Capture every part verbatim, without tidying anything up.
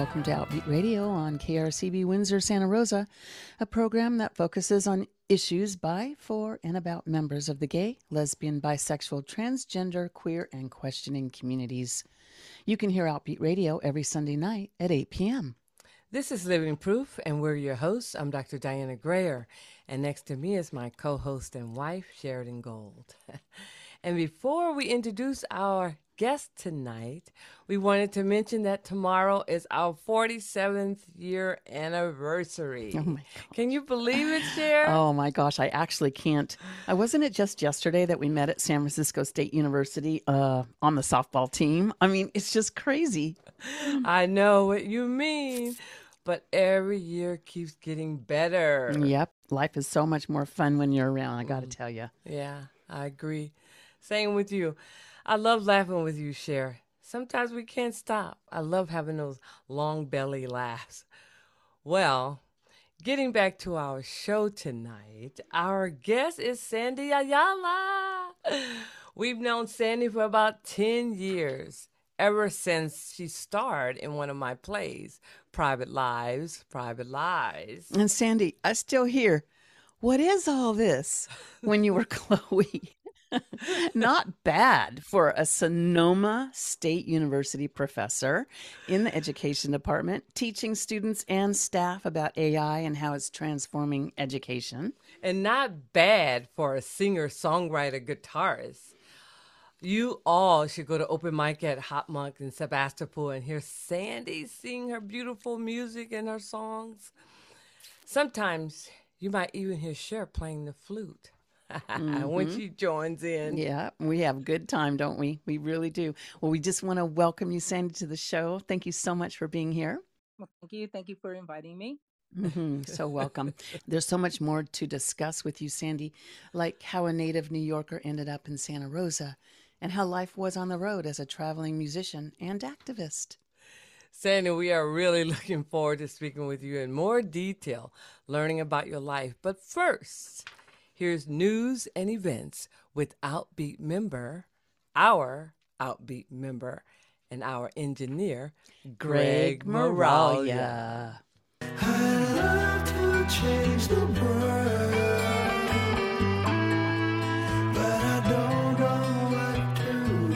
welcome to Outbeat Radio on K R C B Windsor, Santa Rosa, a program that focuses on issues by, for, and about members of the gay, lesbian, bisexual, transgender, queer, and questioning communities. You can hear Outbeat Radio every Sunday night at eight p.m. This is Living Proof, and we're your hosts. I'm Doctor Diana Grayer, and next to me is my co-host and wife, Sheridan Gold. And before we introduce our guest tonight, we wanted to mention that tomorrow is our forty-seventh year anniversary. Oh my Can you believe it, Cher? Oh my gosh, I actually can't. I wasn't it just yesterday that we met at San Francisco State University uh, on the softball team? I mean, it's just crazy. I know what you mean, but every year keeps getting better. Yep, life is so much more fun when you're around, I got to tell you. Yeah, I agree. Same with you. I love laughing with you, Cher. Sometimes we can't stop. I love having those long belly laughs. Well, getting back to our show tonight, our guest is Sandy Ayala. We've known Sandy for about ten years, ever since she starred in one of my plays, Private Lives, Private Lies. And Sandy, I still hear, what is all this when you were Chloe? Not bad for a Sonoma State University professor in the education department, teaching students and staff about A I and how it's transforming education. And not bad for a singer, songwriter, guitarist. You all should go to open mic at Hot Monk in Sebastopol and hear Sandy sing her beautiful music and her songs. Sometimes you might even hear Cher playing the flute. Mm-hmm. When she joins in. Yeah, we have a good time, don't we? We really do. Well, we just want to welcome you, Sandy, to the show. Thank you so much for being here. Well, thank you. Thank you for inviting me. Mm-hmm. So welcome. There's so much more to discuss with you, Sandy, like how a native New Yorker ended up in Santa Rosa and how life was on the road as a traveling musician and activist. Sandy, we are really looking forward to speaking with you in more detail, learning about your life. But first, here's news and events with Outbeat member, our Outbeat member, and our engineer, Greg, Greg Moralia. I love to change the world, but I don't know what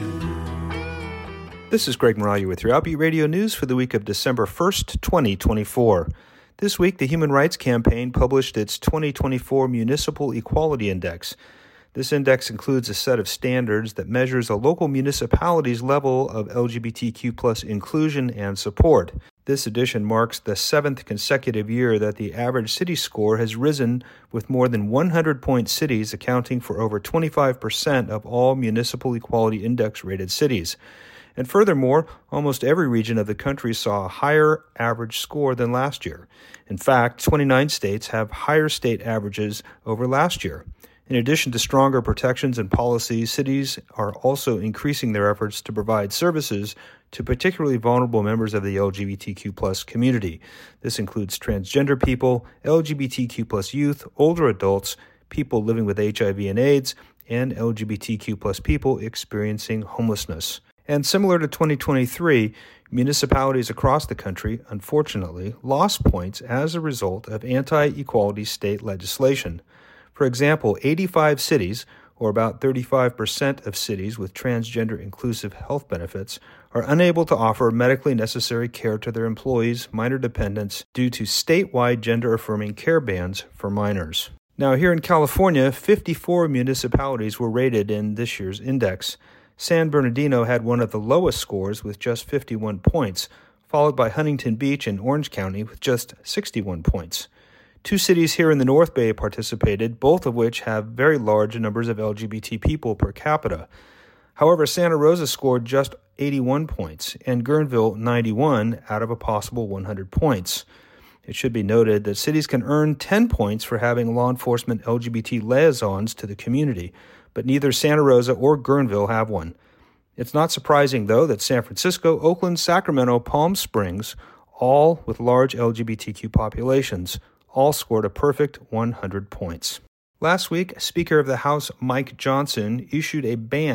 to do. This is Greg Moralia with your Outbeat Radio News for the week of December first, twenty twenty-four. This week, the Human Rights Campaign published its twenty twenty-four Municipal Equality Index. This index includes a set of standards that measures a local municipality's level of L G B T Q plus inclusion and support. This edition marks the seventh consecutive year that the average city score has risen, with more than one hundred point cities accounting for over twenty-five percent of all Municipal Equality Index-rated cities. And furthermore, almost every region of the country saw a higher average score than last year. In fact, twenty-nine states have higher state averages over last year. In addition to stronger protections and policies, cities are also increasing their efforts to provide services to particularly vulnerable members of the L G B T Q plus community. This includes transgender people, L G B T Q plus youth, older adults, people living with H I V and AIDS, and L G B T Q plus people experiencing homelessness. And similar to twenty twenty-three, municipalities across the country, unfortunately, lost points as a result of anti-equality state legislation. For example, eighty-five cities, or about thirty-five percent of cities with transgender inclusive health benefits, are unable to offer medically necessary care to their employees, minor dependents, due to statewide gender-affirming care bans for minors. Now, here in California, fifty-four municipalities were rated in this year's index. San Bernardino had one of the lowest scores with just fifty-one points, followed by Huntington Beach and Orange County with just sixty-one points. Two cities here in the North Bay participated, both of which have very large numbers of L G B T people per capita. However, Santa Rosa scored just eighty-one points, and Guerneville ninety-one out of a possible one hundred points. It should be noted that cities can earn ten points for having law enforcement L G B T liaisons to the community, but neither Santa Rosa or Guerneville have one. It's not surprising, though, that San Francisco, Oakland, Sacramento, Palm Springs, all with large L G B T Q populations, all scored a perfect one hundred points. Last week, Speaker of the House Mike Johnson issued a ban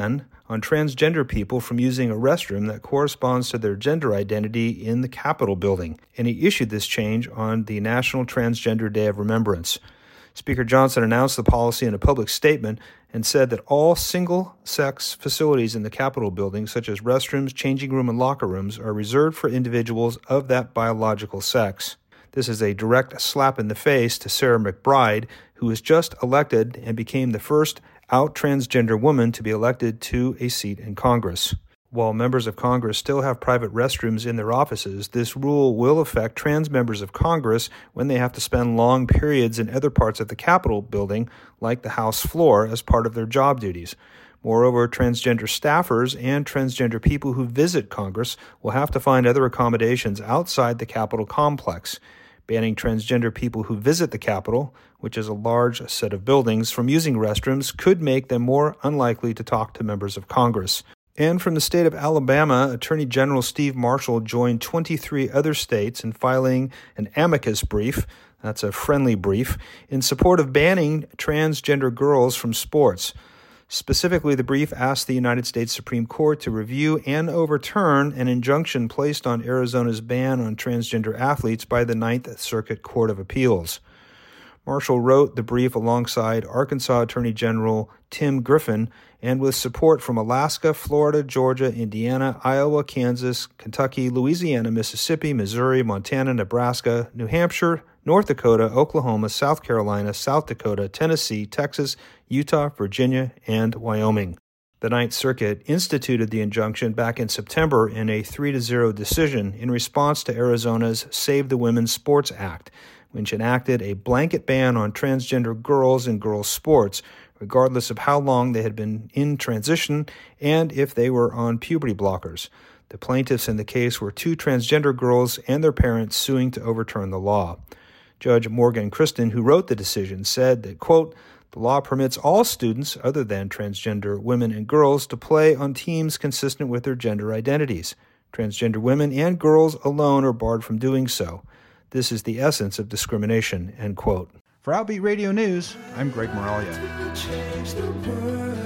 on transgender people from using a restroom that corresponds to their gender identity in the Capitol building, and he issued this change on the National Transgender Day of Remembrance. Speaker Johnson announced the policy in a public statement and said that all single-sex facilities in the Capitol building, such as restrooms, changing room, and locker rooms, are reserved for individuals of that biological sex. This is a direct slap in the face to Sarah McBride, who was just elected and became the first out transgender woman to be elected to a seat in Congress. While members of Congress still have private restrooms in their offices, this rule will affect trans members of Congress when they have to spend long periods in other parts of the Capitol building, like the House floor, as part of their job duties. Moreover, transgender staffers and transgender people who visit Congress will have to find other accommodations outside the Capitol complex. Banning transgender people who visit the Capitol, which is a large set of buildings, from using restrooms could make them more unlikely to talk to members of Congress. And from the state of Alabama, Attorney General Steve Marshall joined twenty-three other states in filing an amicus brief, that's a friendly brief, in support of banning transgender girls from sports. Specifically, the brief asked the United States Supreme Court to review and overturn an injunction placed on Arizona's ban on transgender athletes by the Ninth Circuit Court of Appeals. Marshall wrote the brief alongside Arkansas Attorney General Tim Griffin and with support from Alaska, Florida, Georgia, Indiana, Iowa, Kansas, Kentucky, Louisiana, Mississippi, Missouri, Montana, Nebraska, New Hampshire, North Dakota, Oklahoma, South Carolina, South Dakota, Tennessee, Texas, Utah, Virginia, and Wyoming. The Ninth Circuit instituted the injunction back in September in a three to zero decision in response to Arizona's Save the Women's Sports Act, which enacted a blanket ban on transgender girls in girls' sports, regardless of how long they had been in transition and if they were on puberty blockers. The plaintiffs in the case were two transgender girls and their parents suing to overturn the law. Judge Morgan Christen, who wrote the decision, said that, quote, the law permits all students other than transgender women and girls to play on teams consistent with their gender identities. Transgender women and girls alone are barred from doing so. This is the essence of discrimination, end quote. For Outbeat Radio News, I'm Greg Moralia. Change the world,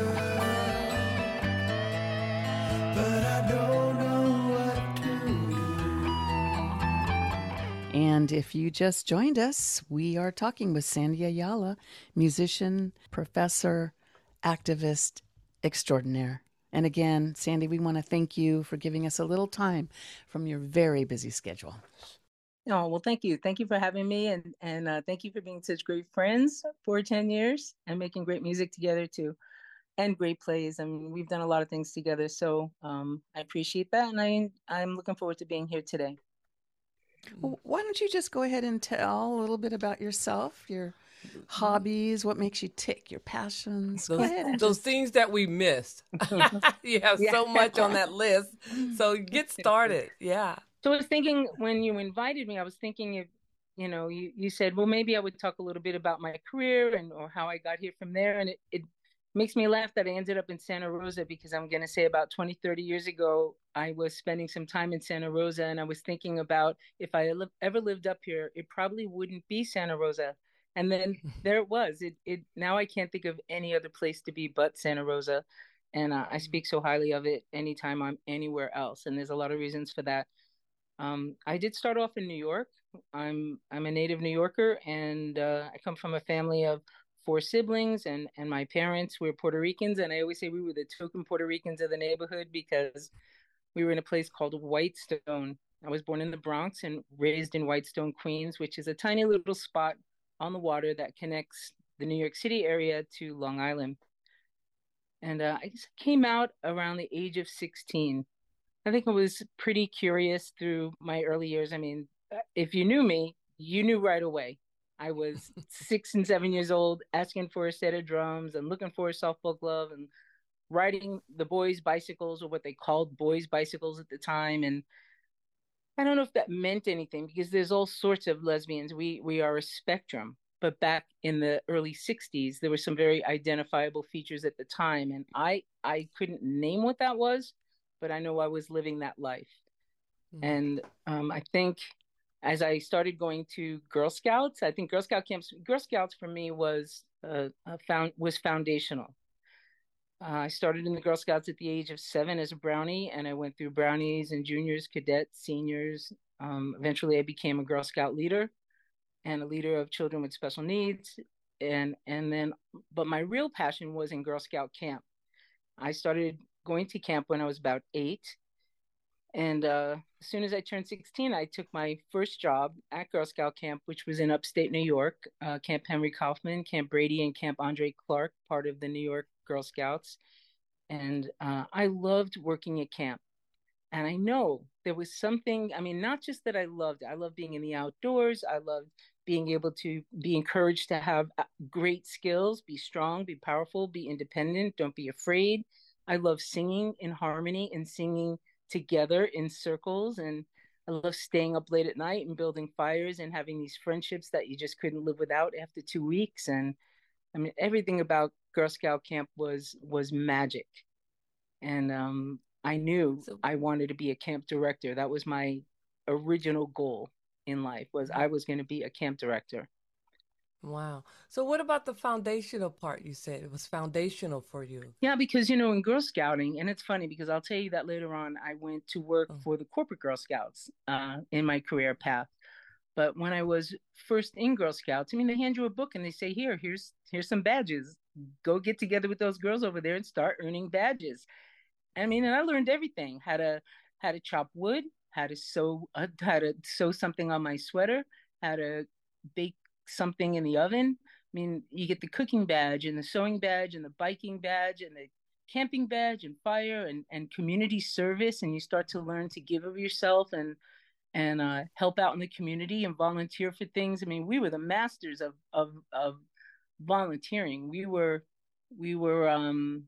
but I don't know what to do. And if you just joined us, we are talking with Sandy Ayala, musician, professor, activist extraordinaire. And again, Sandy, we want to thank you for giving us a little time from your very busy schedule. Oh, well, thank you. Thank you for having me. And, and uh, thank you for being such great friends for ten years and making great music together too. And great plays. I mean, we've done a lot of things together. So um, I appreciate that. And I, I'm looking forward to being here today. Well, why don't you just go ahead and tell a little bit about yourself, your hobbies, what makes you tick, your passions. Those, Go ahead and those just... things that we missed. You have Yeah. so much on that list. So get started. Yeah. So I was thinking when you invited me, I was thinking if, you know, you, you said, well, maybe I would talk a little bit about my career and or how I got here from there. And it, it makes me laugh that I ended up in Santa Rosa because I'm going to say about twenty, thirty years ago, I was spending some time in Santa Rosa and I was thinking about if I li- ever lived up here, it probably wouldn't be Santa Rosa. And then there it was. It, it now I can't think of any other place to be but Santa Rosa. And uh, I speak so highly of it anytime I'm anywhere else. And there's a lot of reasons for that. Um, I did start off in New York. I'm I'm a native New Yorker, and uh, I come from a family of four siblings, and, and my parents were Puerto Ricans. And I always say we were the token Puerto Ricans of the neighborhood because we were in a place called Whitestone. I was born in the Bronx and raised in Whitestone, Queens, which is a tiny little spot on the water that connects the New York City area to Long Island. And uh, I came out around the age of sixteen. I think I was pretty curious through my early years. I mean, if you knew me, you knew right away. I was six and seven years old, asking for a set of drums and looking for a softball glove and riding the boys' bicycles, or what they called boys' bicycles at the time. And I don't know if that meant anything because there's all sorts of lesbians. We we are a spectrum. But back in the early sixties, there were some very identifiable features at the time. And I, I couldn't name what that was, but I know I was living that life. Mm. And um, I think as I started going to Girl Scouts, I think Girl Scout camps, Girl Scouts for me was uh, a found, was foundational. Uh, I started in the Girl Scouts at the age of seven as a brownie, and I went through brownies and juniors, cadets, seniors. Um, eventually, I became a Girl Scout leader and a leader of children with special needs. And and then, but my real passion was in Girl Scout camp. I started going to camp when I was about eight, and uh, as soon as I turned sixteen, I took my first job at Girl Scout camp, which was in upstate New York, uh, Camp Henry Kaufman, Camp Brady, and Camp Andre Clark, part of the New York Girl Scouts. And uh, I loved working at camp. And I know there was something, I mean, not just that I loved it, I loved being in the outdoors. I loved being able to be encouraged to have uh, great skills, be strong, be powerful, be independent, don't be afraid. I love singing in harmony and singing together in circles. And I love staying up late at night and building fires and having these friendships that you just couldn't live without after two weeks. And I mean, everything about Girl Scout camp was was magic. And um, I knew So, I wanted to be a camp director. That was my original goal in life, was I was going to be a camp director. wow. So what about the foundational part? You said it was foundational for you. Yeah, because you know, in Girl Scouting, and it's funny because I'll tell you that later on, I went to work Oh, for the corporate Girl Scouts uh, in my career path. But when I was first in Girl Scouts, I mean, they hand you a book and they say, "Here, here's here's some badges. Go get together with those girls over there and start earning badges." I mean, and I learned everything: how to how to chop wood, how to sew, uh, how to sew something on my sweater, how to bake something in the oven. I mean, you get the cooking badge and the sewing badge and the biking badge and the camping badge and fire and and community service, and you start to learn to give of yourself and and uh, help out in the community and volunteer for things. I mean, we were the masters of of of volunteering. We were we were um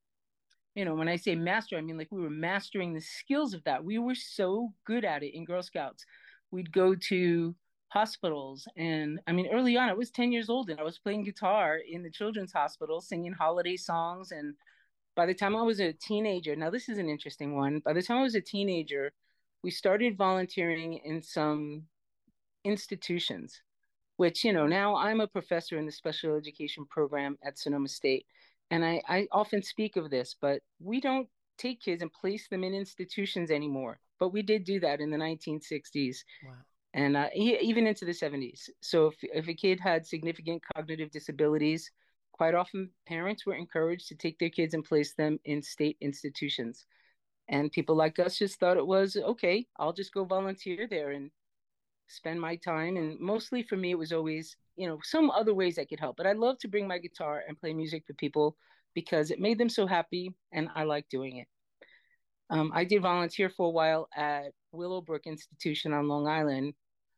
you know, when I say master, I mean like we were mastering the skills of that. We were so good at it in Girl Scouts. We'd go to hospitals. And I mean, early on, I was ten years old and I was playing guitar in the children's hospital, singing holiday songs. And by the time I was a teenager, now this is an interesting one. By the time I was a teenager, we started volunteering in some institutions, which, you know, now I'm a professor in the special education program at Sonoma State. And I, I often speak of this, but we don't take kids and place them in institutions anymore. But we did do that in the nineteen sixties wow. and uh, e- even into the seventies. So if, if a kid had significant cognitive disabilities, quite often parents were encouraged to take their kids and place them in state institutions. And people like us just thought it was okay, I'll just go volunteer there and spend my time. And mostly for me, it was always, you know, some other ways I could help. But I love to bring my guitar and play music for people because it made them so happy and I like doing it. Um, I did volunteer for a while at Willowbrook Institution on Long Island,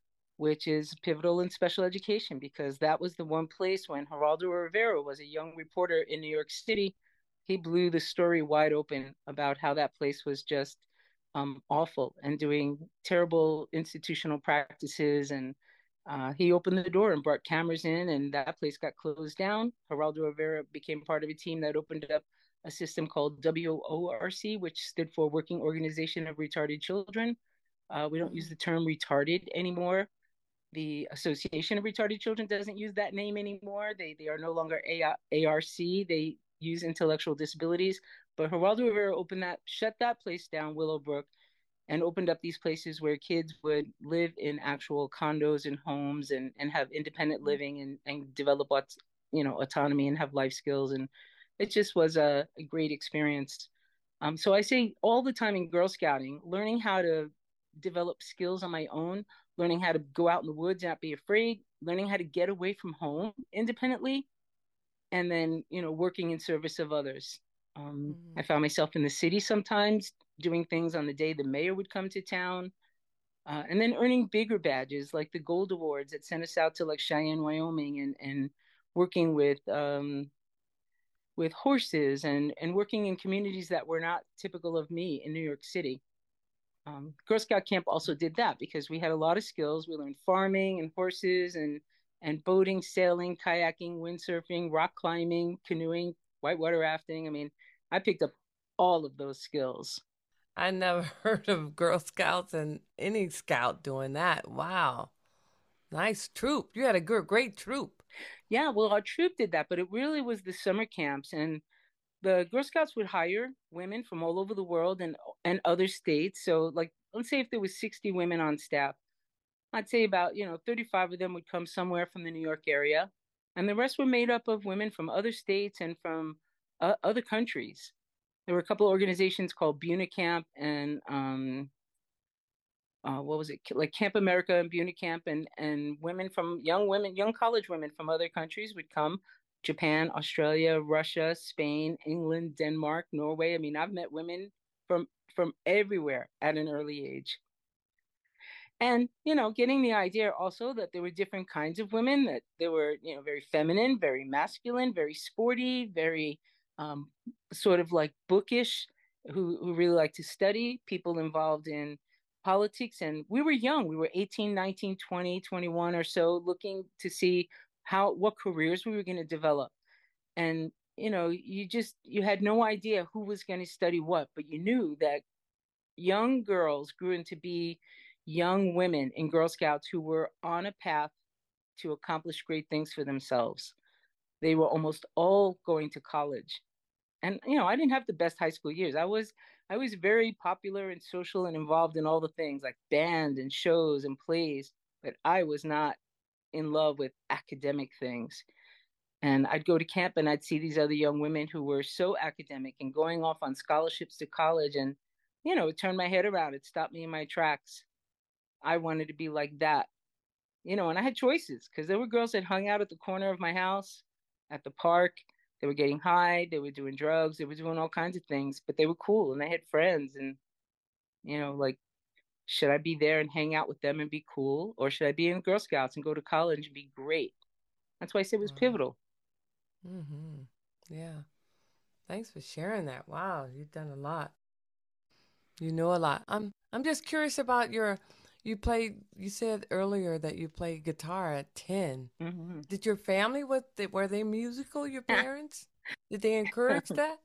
which is pivotal in special education because that was the one place when Geraldo Rivera was a young reporter in New York City. He blew the story wide open about how that place was just um, awful and doing terrible institutional practices. And uh, he opened the door and brought cameras in, and that place got closed down. Geraldo Rivera became part of a team that opened up a system called W O R C, which stood for Working Organization of Retarded Children. Uh, we don't use the term retarded anymore. The Association of Retarded Children doesn't use that name anymore. They they are no longer A R C. They use intellectual disabilities. But Geraldo Rivera opened that, shut that place down, Willowbrook, and opened up these places where kids would live in actual condos and homes and, and have independent living and, and develop what's, you know, autonomy and have life skills. And it just was a, a great experience. Um, so I say all the time in Girl Scouting, learning how to develop skills on my own, learning how to go out in the woods and not be afraid, learning how to get away from home independently, and then, you know, working in service of others. Um, I found myself in the city sometimes doing things on the day the mayor would come to town, uh, and then earning bigger badges like the Gold Awards that sent us out to like Cheyenne, Wyoming, and and working with um, with horses and and working in communities that were not typical of me in New York City. Um, Girl Scout camp also did that because we had a lot of skills. We learned farming and horses and and boating, sailing, kayaking, windsurfing, rock climbing, canoeing, whitewater rafting. I mean, I picked up all of those skills. I never heard of Girl Scouts and any scout doing that. Wow. Nice troop. You had a good, great troop. Yeah, well, our troop did that, but it really was the summer camps. And the Girl Scouts would hire women from all over the world and and other states. So like let's say if there was sixty women on staff, I'd say about, you know, thirty-five of them would come somewhere from the New York area, and the rest were made up of women from other states and from uh, other countries. There were a couple of organizations called Bunicamp and um, uh, what was it, like Camp America and Bunicamp, and and women from young women, young college women from other countries would come. Japan, Australia, Russia, Spain, England, Denmark, Norway. I mean, I've met women from from everywhere at an early age. And, you know, getting the idea also that there were different kinds of women, that they were, you know, very feminine, very masculine, very sporty, very um, sort of like bookish, who, who really like to study, people involved in politics. And we were young, we were eighteen, nineteen, twenty, twenty-one or so, looking to see how, what careers we were going to develop. And, you know, you just, you had no idea who was going to study what, but you knew that young girls grew into be young women in Girl Scouts who were on a path to accomplish great things for themselves. They were almost all going to college. And you know, I didn't have the best high school years. I was I was very popular and social and involved in all the things like band and shows and plays, but I was not in love with academic things. And I'd go to camp and I'd see these other young women who were so academic and going off on scholarships to college, and you know, it turned my head around. It stopped me in my tracks. I wanted to be like that, you know, and I had choices because there were girls that hung out at the corner of my house, at the park. They were getting high, they were doing drugs, they were doing all kinds of things, but they were cool and they had friends. And, you know, like, should I be there and hang out with them and be cool? Or should I be in Girl Scouts and go to college and be great? That's why I said it was Wow. pivotal. Mm-hmm. Yeah. Thanks for sharing that. Wow, you've done a lot. You know a lot. I'm I'm just curious about your you played you said earlier that you played guitar at ten. Mm-hmm. Did your family what they, were they musical, your parents? Did they encourage that?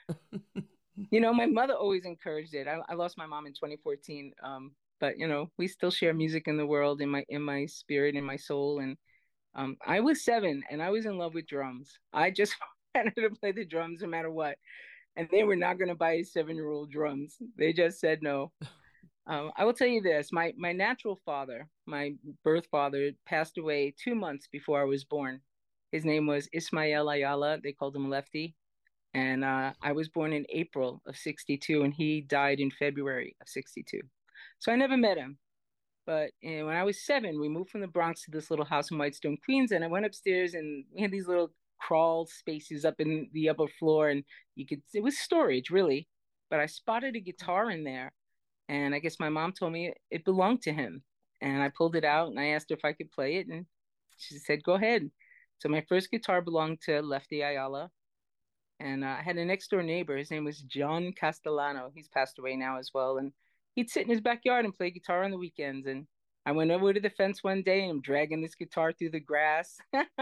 You know, my mother always encouraged it. I, I lost my mom in twenty fourteen, um, but you know, we still share music in the world, in my in my spirit, in my soul. And um, I was seven, and I was in love with drums. I just wanted to play the drums no matter what, and they were not going to buy a seven-year-old drums. They just said no. Um, I will tell you this: my my natural father, my birth father, passed away two months before I was born. His name was Ismael Ayala. They called him Lefty. And uh, I was born in April of sixty-two, and he died in February of sixty-two. So I never met him. But uh, when I was seven, we moved from the Bronx to this little house in Whitestone, Queens. And I went upstairs, and we had these little crawl spaces up in the upper floor. And you could, it was storage, really. But I spotted a guitar in there. And I guess my mom told me it belonged to him. And I pulled it out and I asked her if I could play it. And she said, go ahead. So my first guitar belonged to Lefty Ayala. And uh, I had a next door neighbor. His name was John Castellano. He's passed away now as well. And he'd sit in his backyard and play guitar on the weekends. And I went over to the fence one day and I'm dragging this guitar through the grass.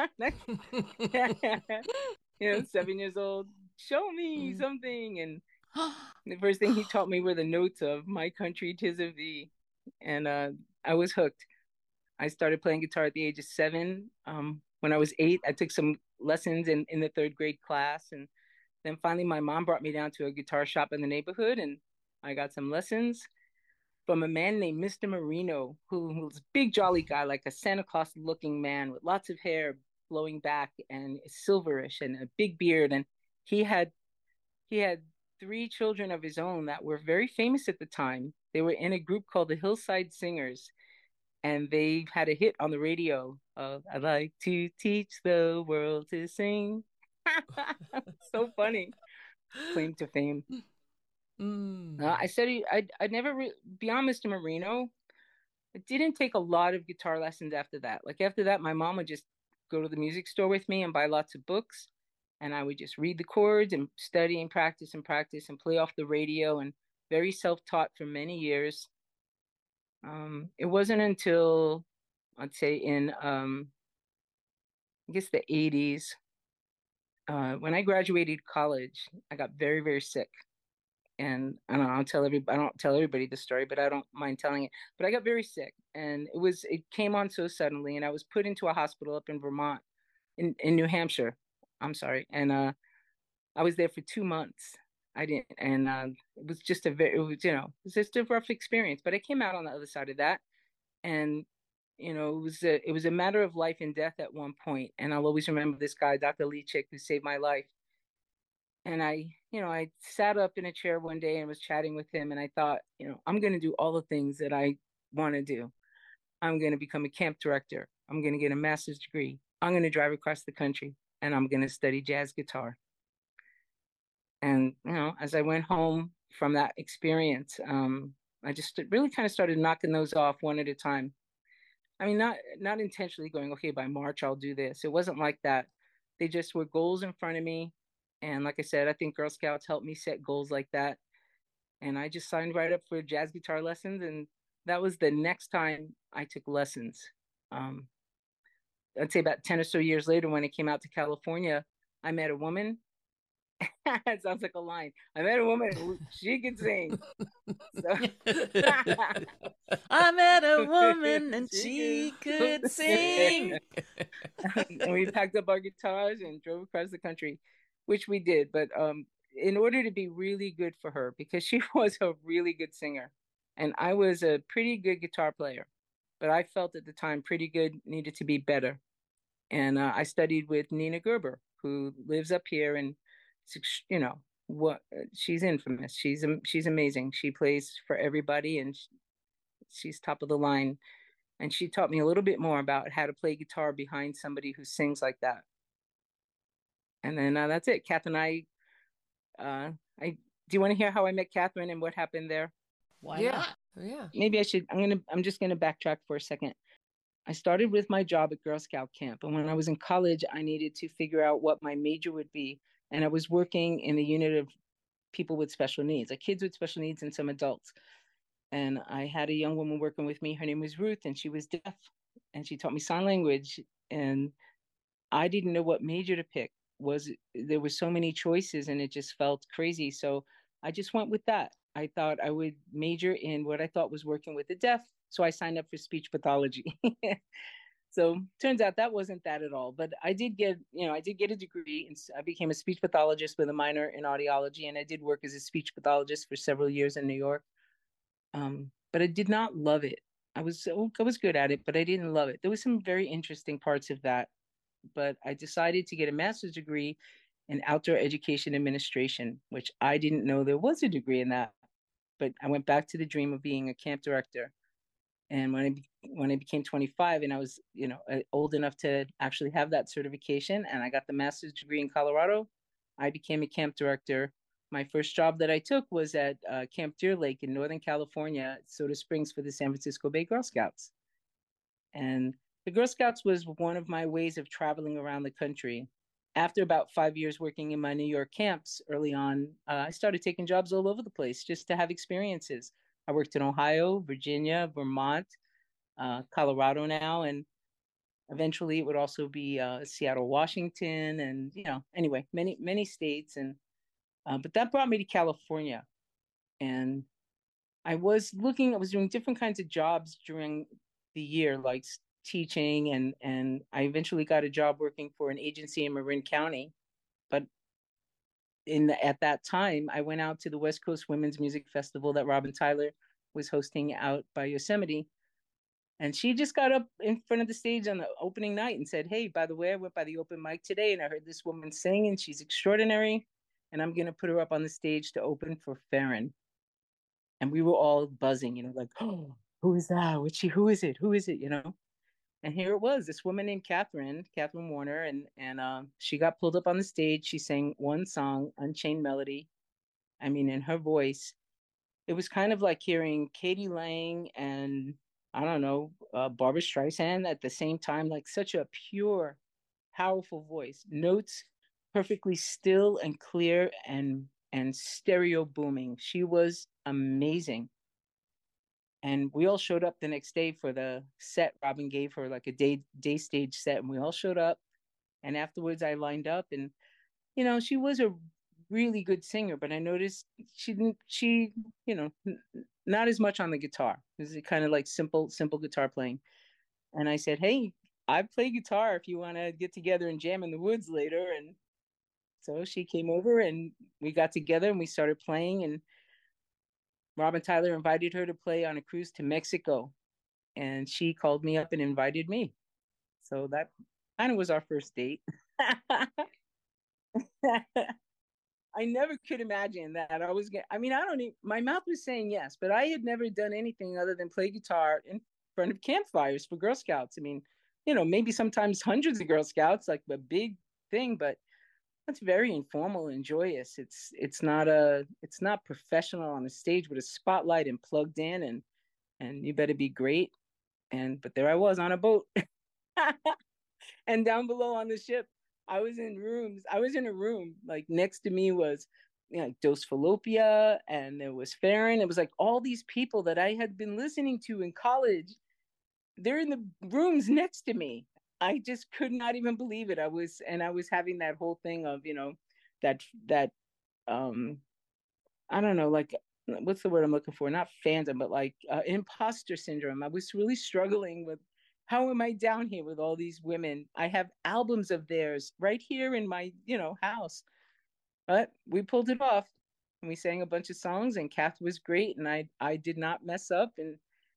You know, seven years old. Show me something. And the first thing he taught me were the notes of My Country 'Tis of Thee. And uh, I was hooked. I started playing guitar at the age of seven. Um, when I was eight, I took some lessons in, in the third grade class. And then finally, my mom brought me down to a guitar shop in the neighborhood, and I got some lessons from a man named Mister Marino, who, who was a big, jolly guy, like a Santa Claus looking man with lots of hair blowing back and silverish and a big beard. And he had he had three children of his own that were very famous at the time. They were in a group called the Hillside Singers, and they had a hit on the radio of "I like to teach the world to sing." So funny. Claim to fame. Mm. Uh, I studied. I I never re- beyond Mister Marino. It didn't take a lot of guitar lessons after that. Like after that, my mom would just go to the music store with me and buy lots of books, and I would just read the chords and study and practice and practice and play off the radio, and very self-taught for many years. Um, it wasn't until I'd say in um, I guess the eighties, uh, when I graduated college, I got very, very sick. And I don't know, I'll tell every I don't tell everybody the story, but I don't mind telling it. But I got very sick, and it was it came on so suddenly, and I was put into a hospital up in Vermont, in in New Hampshire. I'm sorry, and uh, I was there for two months. I didn't, and uh, it was just a very, it was, you know, it was just a rough experience. But I came out on the other side of that, and you know, it was a, it was a matter of life and death at one point. And I'll always remember this guy, Doctor Leachik, who saved my life. And I, you know, I sat up in a chair one day and was chatting with him, and I thought, you know, I'm going to do all the things that I want to do. I'm going to become a camp director. I'm going to get a master's degree. I'm going to drive across the country, and I'm going to study jazz guitar. And, you know, as I went home from that experience, um, I just really kind of started knocking those off one at a time. I mean, not not intentionally going, okay, by March I'll do this. It wasn't like that. They just were goals in front of me. And like I said, I think Girl Scouts helped me set goals like that. And I just signed right up for jazz guitar lessons. And that was the next time I took lessons. Um, I'd say about ten or so years later, when I came out to California, I met a woman. It sounds like a line. I met a woman who she could sing. So I met a woman and she could sing. And we packed up our guitars and drove across the country, which we did. But um, in order to be really good for her, because she was a really good singer, and I was a pretty good guitar player, but I felt at the time pretty good needed to be better. And uh, I studied with Nina Gerber, who lives up here, and you know what, she's infamous. She's she's amazing. She plays for everybody, and she's top of the line. And she taught me a little bit more about how to play guitar behind somebody who sings like that. And then uh, that's it. Catherine, I, uh, I do you want to hear how I met Catherine and what happened there? Why yeah. not? Yeah. Maybe I should. I'm gonna. I'm just gonna backtrack for a second. I started with my job at Girl Scout camp, and when I was in college, I needed to figure out what my major would be. And I was working in the unit of people with special needs, like kids with special needs and some adults. And I had a young woman working with me. Her name was Ruth, and she was deaf, and she taught me sign language. And I didn't know what major to pick. Was there were so many choices, and it just felt crazy. So I just went with that. I thought I would major in what I thought was working with the deaf. So I signed up for speech pathology. So turns out that wasn't that at all. But I did get, you know, I did get a degree, and I became a speech pathologist with a minor in audiology, and I did work as a speech pathologist for several years in New York. Um, but I did not love it. I was I was good at it, but I didn't love it. There was some very interesting parts of that. But I decided to get a master's degree in outdoor education administration, which I didn't know there was a degree in that. But I went back to the dream of being a camp director. And when I when I became twenty-five and I was, you know, old enough to actually have that certification, and I got the master's degree in Colorado, I became a camp director. My first job that I took was at uh, Camp Deer Lake in Northern California, Soda Springs, for the San Francisco Bay Girl Scouts. And the Girl Scouts was one of my ways of traveling around the country. After about five years working in my New York camps early on, uh, I started taking jobs all over the place just to have experiences. I worked in Ohio, Virginia, Vermont, uh, Colorado now, and eventually it would also be uh, Seattle, Washington, and, you know, anyway, many, many states. And uh, but that brought me to California. And I was looking, I was doing different kinds of jobs during the year, like teaching, and and I eventually got a job working for an agency in Marin County. But in the, at that time, I went out to the West Coast Women's Music Festival that Robin Tyler was hosting out by Yosemite. And she just got up in front of the stage on the opening night and said, "Hey, by the way, I went by the open mic today and I heard this woman sing, and she's extraordinary. And I'm going to put her up on the stage to open for Farron." And we were all buzzing, you know, like, "Oh, who is that? What's she? Who is it? Who is it?" You know? And here it was, this woman named Catherine, Catherine Warner. And, and um, she got pulled up on the stage. She sang one song, Unchained Melody. I mean, in her voice, it was kind of like hearing Katie Lang and, I don't know, uh, Barbra Streisand at the same time, like such a pure, powerful voice. Notes perfectly still and clear, and and stereo booming. She was amazing. And we all showed up the next day for the set. Robin gave her like a day day stage set, and we all showed up. And afterwards I lined up, and, you know, she was a really good singer, but I noticed she didn't, she, you know, not as much on the guitar. It was kind of like simple, simple guitar playing. And I said, "Hey, I play guitar if you want to get together and jam in the woods later." And So she came over and we got together and we started playing, and Robin Tyler invited her to play on a cruise to Mexico, and she called me up and invited me. So that kind of was our first date. I never could imagine that I was going I mean, I don't even, my mouth was saying yes, but I had never done anything other than play guitar in front of campfires for Girl Scouts. I mean, you know, maybe sometimes hundreds of Girl Scouts, like a big thing, but that's very informal and joyous. It's it's not a it's not professional on a stage with a spotlight and plugged in, and and you better be great. And but there I was on a boat. And down below on the ship, I was in rooms. I was in a room, like next to me was, you know, like Dos Falopia, and there was Farron. It was like all these people that I had been listening to in college. They're in the rooms next to me. I just could not even believe it. I was, and I was having that whole thing of, you know, that, that, um, I don't know, like, what's the word I'm looking for? Not phantom, but like uh, imposter syndrome. I was really struggling with, how am I down here with all these women? I have albums of theirs right here in my, you know, house. But we pulled it off, and we sang a bunch of songs, and Kath was great, and I, I did not mess up, and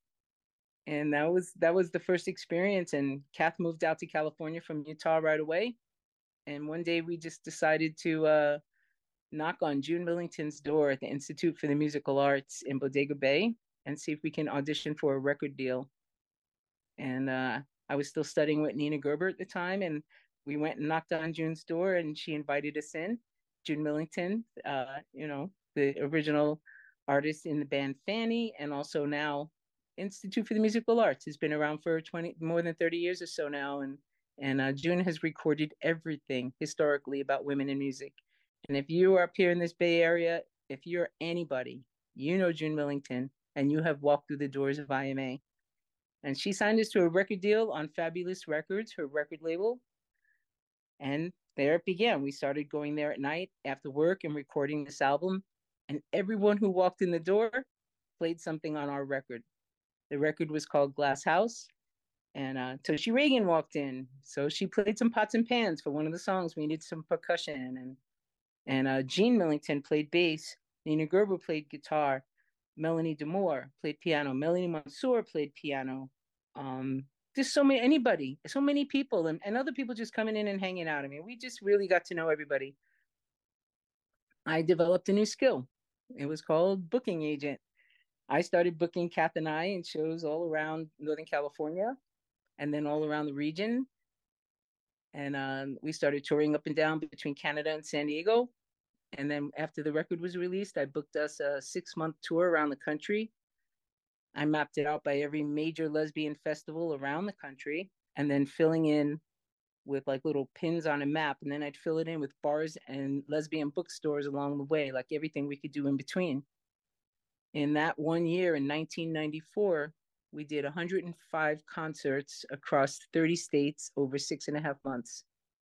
and that was that was the first experience. And Kath moved out to California from Utah right away, and one day we just decided to uh, knock on June Millington's door at the Institute for the Musical Arts in Bodega Bay and see if we can audition for a record deal. And uh, I was still studying with Nina Gerber at the time, and we went and knocked on June's door, and she invited us in. June Millington, uh, you know, the original artist in the band Fanny, and also now Institute for the Musical Arts, has been around for twenty, more than thirty years or so now. And, and uh, June has recorded everything historically about women in music. And if you are up here in this Bay Area, if you're anybody, you know June Millington, and you have walked through the doors of I M A. And she signed us to a record deal on Fabulous Records, her record label. And there it began. We started going there at night after work and recording this album. And everyone who walked in the door played something on our record. The record was called Glass House. And uh, Toshi Reagan walked in. So she played some pots and pans for one of the songs. We needed some percussion. And, and uh, Jean Millington played bass. Nina Gerber played guitar. Melanie Demore played piano. Melanie Mansour played piano. Um, just so many, anybody, so many people, and, and other people just coming in and hanging out. I mean, we just really got to know everybody. I developed a new skill. It was called booking agent. I started booking Kath and I in shows all around Northern California, and then all around the region. And um, we started touring up and down between Canada and San Diego. And then after the record was released, I booked us a six-month tour around the country. I mapped it out by every major lesbian festival around the country, and then filling in with like little pins on a map. And then I'd fill it in with bars and lesbian bookstores along the way, like everything we could do in between. In that one year, in nineteen ninety-four, we did one hundred five concerts across thirty states over six and a half months.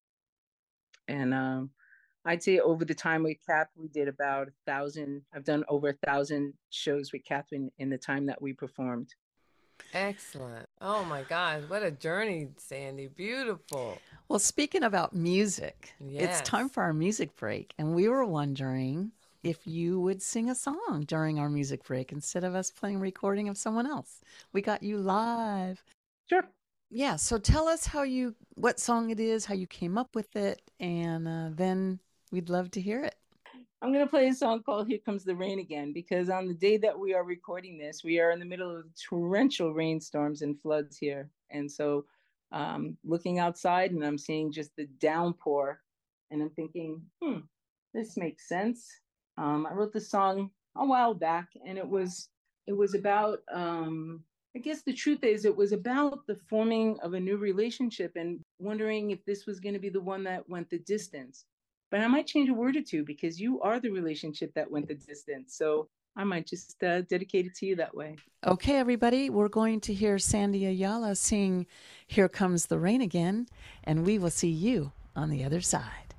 And um, I'd say over the time with Kath, we did about a thousand. I've done over a thousand shows with Catherine in the time that we performed. Excellent. Oh my gosh, what a journey, Sandy. Beautiful. Well, speaking about music, Yes. it's time for our music break. And we were wondering if you would sing a song during our music break instead of us playing a recording of someone else. We got you live. Sure. Yeah, so tell us how you, what song it is, how you came up with it, and uh, then we'd love to hear it. I'm going to play a song called Here Comes the Rain Again, because on the day that we are recording this, we are in the middle of torrential rainstorms and floods here. And so um, looking outside, and I'm seeing just the downpour, and I'm thinking, hmm, this makes sense. Um, I wrote the song a while back, and it was it was about, um, I guess the truth is, it was about the forming of a new relationship and wondering if this was going to be the one that went the distance. But I might change a word or two, because you are the relationship that went the distance. So I might just uh, dedicate it to you that way. Okay, everybody, we're going to hear Sandy Ayala sing Here Comes the Rain Again, and we will see you on the other side.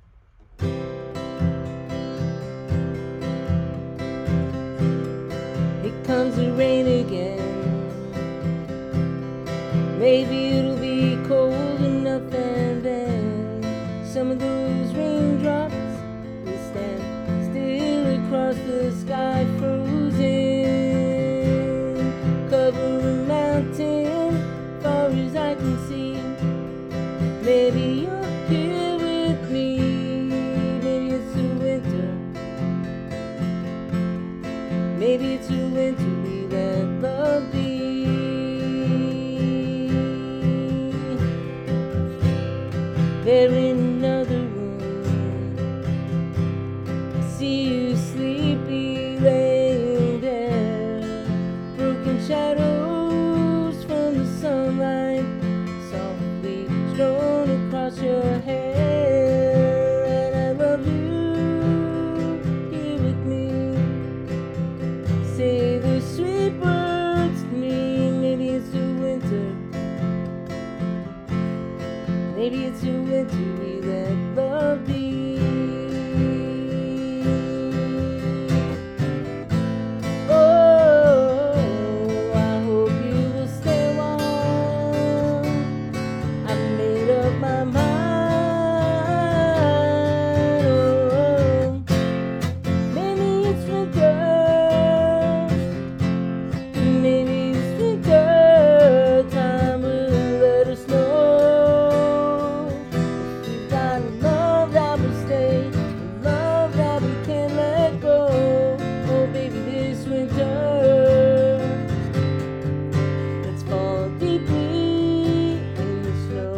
Here comes the rain again. Maybe it'll be cold enough, and then some of those raindrops sky frozen, cover a mountain far as I can see. Maybe you're here with me. Maybe it's the winter. Maybe it's the winter we let love be. There in another room, I see you sleepy laying there. Broken shadows from the sunlight softly strewn across your hair. And I love you here with me. Say the sweet words to me. Maybe it's the winter. Maybe it's the winter we let love be. Oh, I hope you will stay long. I made up my mind. Oh, maybe it's winter. Maybe it's winter time will let us know. We've got a love that will stay, a love that we can't let go. Oh, baby, this winter, let's fall deeply in the snow.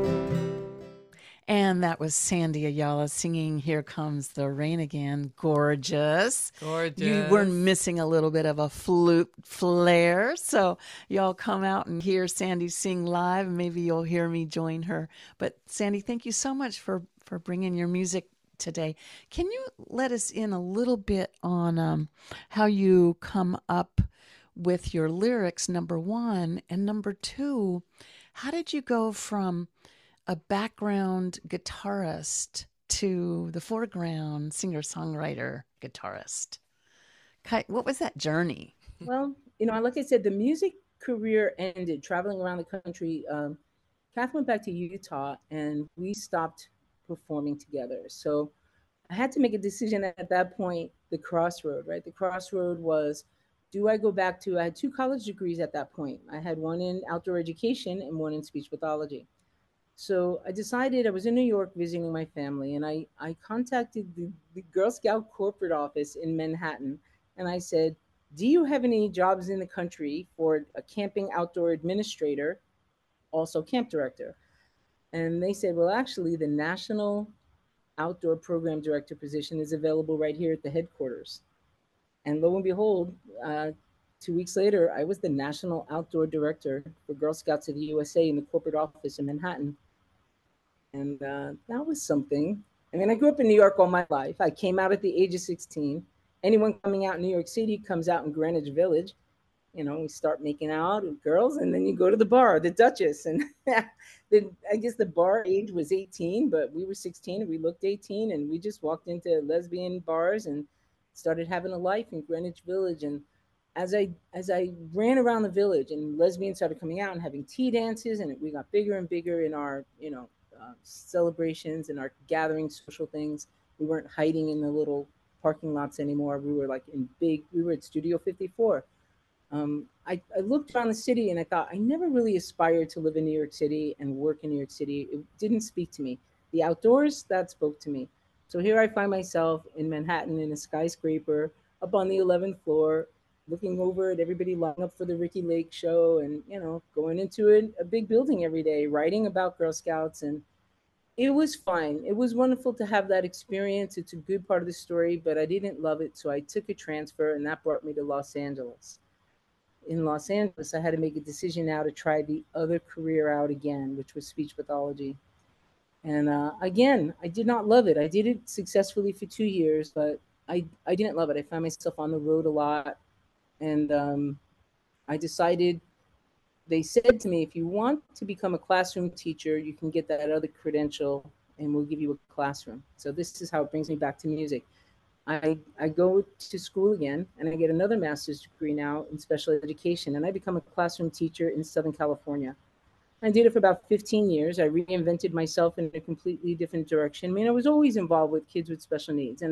And that was Sandy Ayala singing Here Comes the Rain Again. Gorgeous. Gorgeous. You were missing a little bit of a flute flair. So y'all come out and hear Sandy sing live. And maybe you'll hear me join her. But Sandy, thank you so much for, for bringing your music today. Can you let us in a little bit on um, how you come up with your lyrics, number one, and number two, how did you go from a background guitarist to the foreground singer-songwriter guitarist? Ki- What was that journey? Well, you know, like I said, the music career ended traveling around the country. Um, Kath went back to Utah and we stopped performing together. So I had to make a decision at that point, the crossroad, right? The crossroad was, do I go back to, I had two college degrees at that point. I had one in outdoor education and one in speech pathology. So I decided, I was in New York visiting my family, and I, I contacted the, the Girl Scout corporate office in Manhattan, and I said, do you have any jobs in the country for a camping outdoor administrator, also camp director? And they said, well, actually, the National Outdoor Program Director position is available right here at the headquarters. And lo and behold, uh, two weeks later, I was the National Outdoor Director for Girl Scouts of the U S A in the corporate office in Manhattan. And uh, that was something. I mean, I grew up in New York all my life. I came out at the age of sixteen. Anyone coming out in New York City comes out in Greenwich Village. You know, we start making out with girls, and then you go to the bar, the Duchess. And the, I guess the bar age was eighteen, but we were sixteen and we looked eighteen, and we just walked into lesbian bars and started having a life in Greenwich Village. And as I as I ran around the village, and lesbians started coming out and having tea dances, and we got bigger and bigger in our, you know, uh, celebrations and our gathering social things. We weren't hiding in the little parking lots anymore. We were like in big, we were at Studio fifty-four. Um, I, I looked around the city and I thought, I never really aspired to live in New York City and work in New York City. It didn't speak to me. The outdoors, that spoke to me. So here I find myself in Manhattan in a skyscraper up on the eleventh floor, looking over at everybody lining up for the Ricky Lake show, and, you know, going into a, a big building every day, writing about Girl Scouts. And it was fine. It was wonderful to have that experience. It's a good part of the story, but I didn't love it. So I took a transfer, and that brought me to Los Angeles. In Los Angeles, I had to make a decision now to try the other career out again, which was speech pathology. And uh, again, I did not love it. I did it successfully for two years, but I, I didn't love it. I found myself on the road a lot. And um, I decided, they said to me, if you want to become a classroom teacher, you can get that other credential and we'll give you a classroom. So this is how it brings me back to music. I, I go to school again and I get another master's degree now in special education, and I become a classroom teacher in Southern California. I did it for about fifteen years. I reinvented myself in a completely different direction. I mean, I was always involved with kids with special needs, and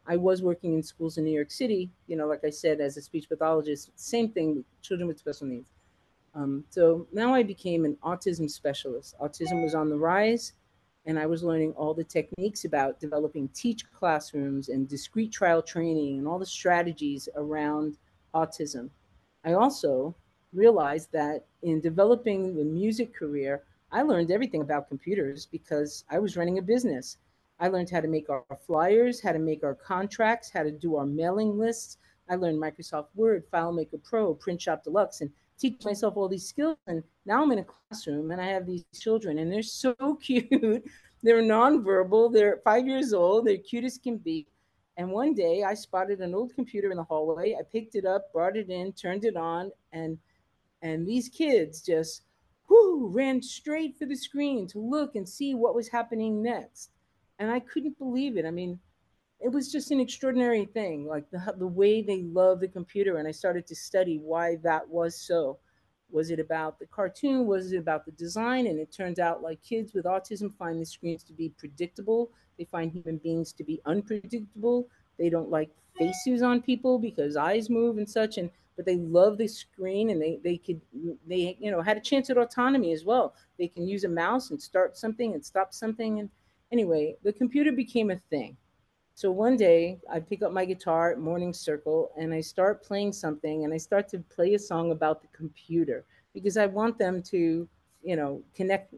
I was working in schools in New York City, you know, like I said, as a speech pathologist, same thing with children with special needs. Um, so now I became an autism specialist. Autism was on the rise, and I was learning all the techniques about developing teach classrooms and discrete trial training and all the strategies around autism. I also realized that in developing the music career, I learned everything about computers because I was running a business. I learned how to make our flyers, how to make our contracts, how to do our mailing lists. I learned Microsoft Word, FileMaker Pro, PrintShop Deluxe, and teach myself all these skills. And now I'm in a classroom and I have these children, and they're so cute. They're nonverbal. They're five years old. They're cute as can be. And one day I spotted an old computer in the hallway. I picked it up, brought it in, turned it on, and and these kids just whoo, ran straight for the screen to look and see what was happening next. And I couldn't believe it. I mean, it was just an extraordinary thing, like the, the way they love the computer. And I started to study why that was so. Was it about the cartoon? Was it about the design? And it turns out like kids with autism find the screens to be predictable. They find human beings to be unpredictable. They don't like faces on people because eyes move and such. And but they love the screen, and they they could they you know had a chance at autonomy as well. They can use a mouse and start something and stop something. And anyway, the computer became a thing. So one day I pick up my guitar at Morning Circle and I start playing something, and I start to play a song about the computer because I want them to, you know, connect,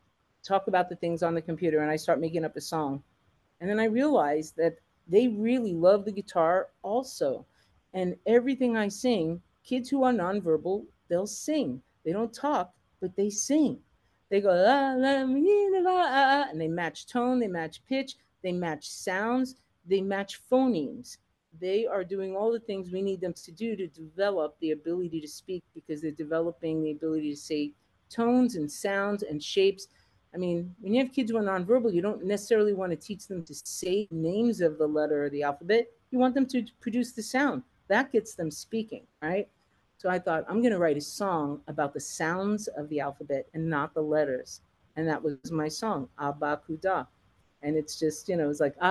talk about the things on the computer, and I start making up a song. And then I realized that they really love the guitar also. And everything I sing, kids who are nonverbal, they'll sing. They don't talk, but they sing. They go, la, la, mi, la, la, ah, ah, and they match tone, they match pitch, they match sounds, they match phonemes. They are doing all the things we need them to do to develop the ability to speak because they're developing the ability to say tones and sounds and shapes. I mean, when you have kids who are nonverbal, you don't necessarily want to teach them to say names of the letter or the alphabet. You want them to produce the sound. That gets them speaking, right? So I thought, I'm going to write a song about the sounds of the alphabet and not the letters. And that was my song, Abakuda. And it's just, you know, it's like,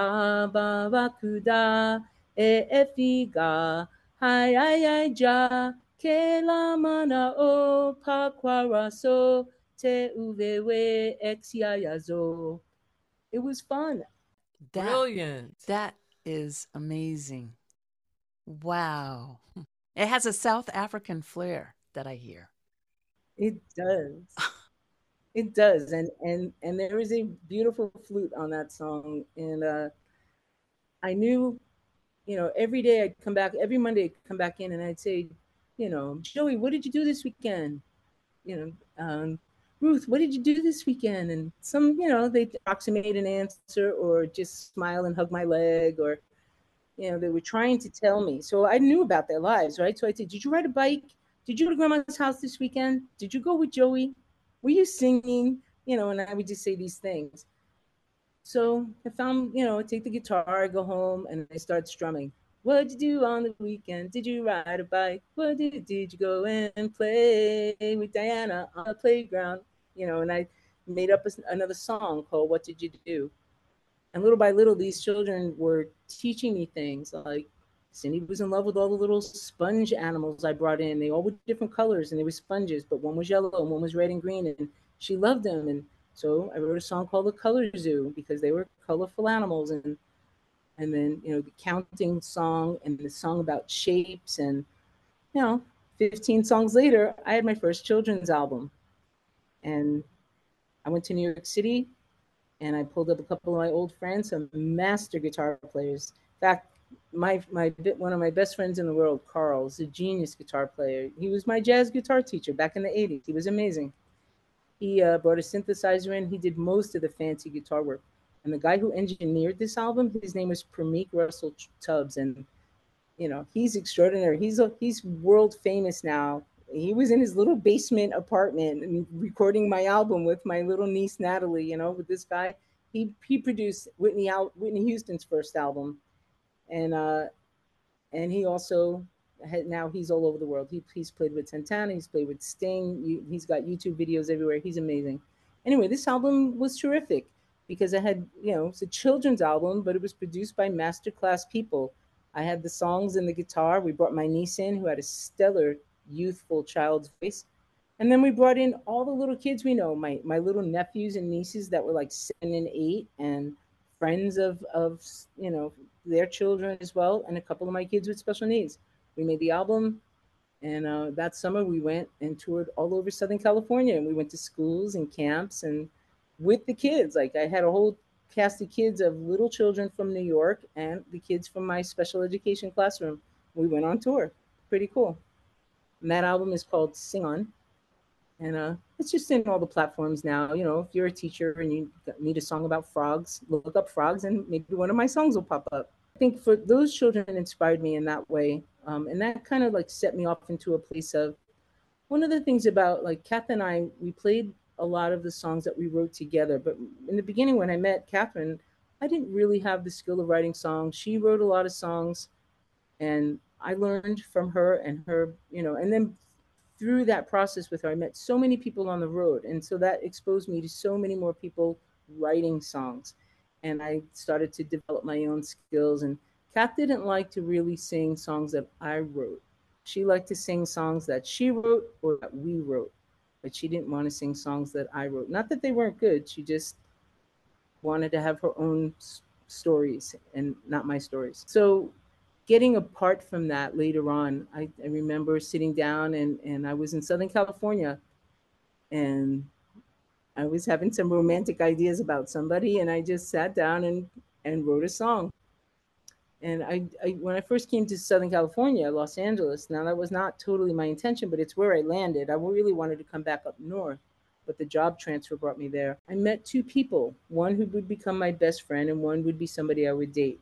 Abakuda, e efiga, hai ai ai ja, ke la mana o pakwaraso, te uvewe exiayazo. It was fun. That, Brilliant. That is amazing. Wow. It has a South African flair that I hear. It does. It does. And and and there is a beautiful flute on that song. And uh I knew, you know, every day I'd come back, every Monday I'd come back in and I'd say, you know, Joey, what did you do this weekend? You know, um, Ruth, what did you do this weekend? And some, you know, they approximate an answer or just smile and hug my leg, or, you know, they were trying to tell me. So I knew about their lives, right? So I said, did you ride a bike? Did you go to grandma's house this weekend? Did you go with Joey? Were you singing? You know, and I would just say these things. So I found, you know, I take the guitar, I go home, and I start strumming. What'd you do on the weekend? Did you ride a bike? What did, did you go and play with Diana on the playground? You know, and I made up a, another song called What Did You Do? And little by little, these children were teaching me things like Cindy was in love with all the little sponge animals I brought in. They all were different colors and they were sponges, but one was yellow and one was red and green. And she loved them. And so I wrote a song called The Color Zoo because they were colorful animals. And and then, you know, the counting song and the song about shapes. And, you know, fifteen songs later, I had my first children's album. And I went to New York City and I pulled up a couple of my old friends, some master guitar players. In fact, my my one of my best friends in the world, Carl, is a genius guitar player. He was my jazz guitar teacher back in the eighties. He was amazing. He uh, brought a synthesizer in. He did most of the fancy guitar work. And the guy who engineered this album, his name was Prameek Russell Tubbs, and you know he's extraordinary. He's a, he's world famous now. He was in his little basement apartment and recording my album with my little niece Natalie. You know, with this guy, he he produced Whitney out Whitney Houston's first album, and uh, and he also had, now he's all over the world. He he's played with Santana, he's played with Sting. He's got YouTube videos everywhere. He's amazing. Anyway, this album was terrific. because I had, you know, it's a children's album, but it was produced by masterclass people. I had the songs and the guitar. We brought my niece in who had a stellar, youthful child's voice. And then we brought in all the little kids we know, my, my little nephews and nieces that were like seven and eight, and friends of, of, you know, their children as well, and a couple of my kids with special needs. We made the album, and uh, that summer we went and toured all over Southern California, and we went to schools and camps and with the kids. Like I had a whole cast of kids of little children from New York and the kids from my special education classroom. We went on tour. Pretty cool. And that album is called Sing On. And uh, it's just in all the platforms now. You know, if you're a teacher and you need a song about frogs, look up frogs and maybe one of my songs will pop up. I think for those children inspired me in that way. Um, and that kind of like set me off into a place of, one of the things about like Kath and I, we played a lot of the songs that we wrote together. But in the beginning, when I met Catherine, I didn't really have the skill of writing songs. She wrote a lot of songs, and I learned from her and her, you know, and then through that process with her, I met so many people on the road. And so that exposed me to so many more people writing songs. And I started to develop my own skills. And Kath didn't like to really sing songs that I wrote. She liked to sing songs that she wrote or that we wrote, but she didn't want to sing songs that I wrote. Not that they weren't good. She just wanted to have her own s- stories and not my stories. So getting apart from that later on, I, I remember sitting down and, and I was in Southern California, and I was having some romantic ideas about somebody, and I just sat down and, and wrote a song. And I, I, when I first came to Southern California, Los Angeles, now that was not totally my intention, but it's where I landed. I really wanted to come back up north, but the job transfer brought me there. I met two people, one who would become my best friend and one would be somebody I would date.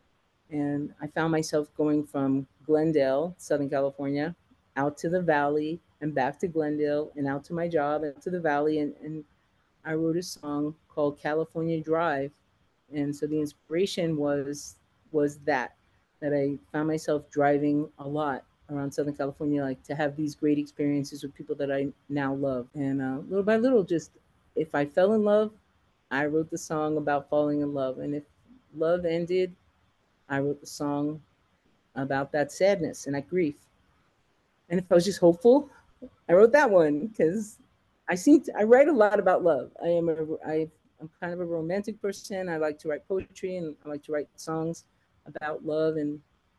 And I found myself going from Glendale, Southern California, out to the valley and back to Glendale and out to my job and to the valley. And, and I wrote a song called California Drive. And so the inspiration was was that that I found myself driving a lot around Southern California, like to have these great experiences with people that I now love. And uh, little by little, just if I fell in love, I wrote the song about falling in love. And if love ended, I wrote the song about that sadness and that grief. And if I was just hopeful, I wrote that one because I seem to, I write a lot about love. I am a I I'm kind of a romantic person. I like to write poetry and I like to write songs about love. And